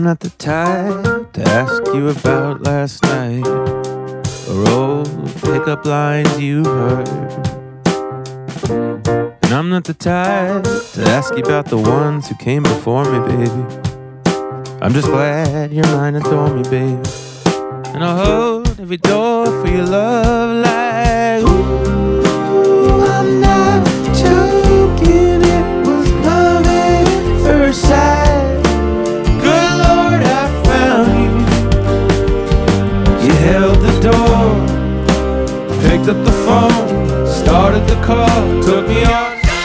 not the type to ask you about last night or old pickup lines you heard. And I'm not the type to ask you about the ones who came before me, baby. I'm just glad you're mine, adore me, baby. And I'll hold every door for your love like, ooh, I'm not joking, it was love at first sight. Good Lord, I found you. You held the door, picked up the phone, started the car, took me on.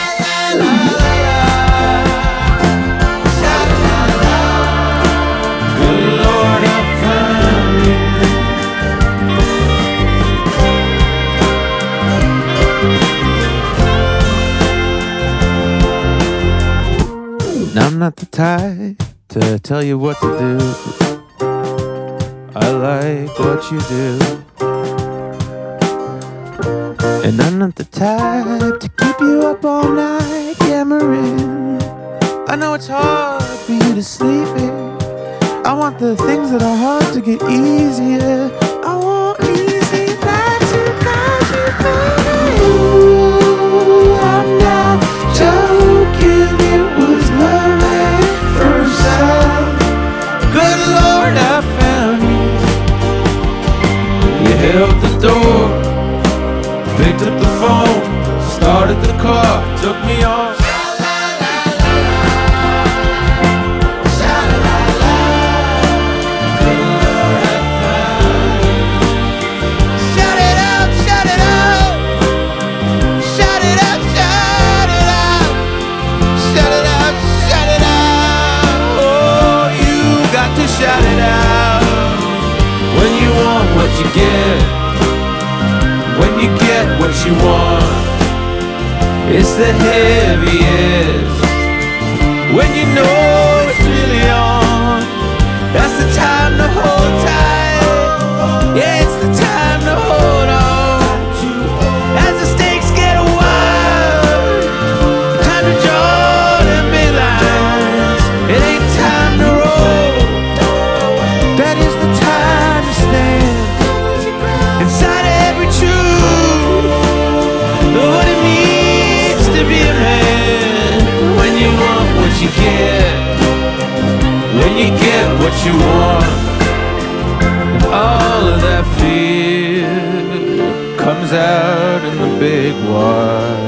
I'm not the type to tell you what to do. I like what you do. And I'm not the type to keep you up all night yammering. I know it's hard for you to sleep here. I want the things that are hard to get easier. I want easy nights to guide you, baby. Ooh, I'm not joking, it was love at first sight. Good Lord, I found you. You held the door, picked up the phone, started the car, took me on. Shout it out. When you want what you get, when you get what you want, it's the heaviest. When you know it's really on, that's the time to hold tight. Yeah, it's the time to hold on. As the stakes get wild, time to draw them big lines. It ain't time to roll. That is the time to stand inside every truth of what it means to be a man. When you want what you get, when you get what you want, and all of that fear comes out in the big wide.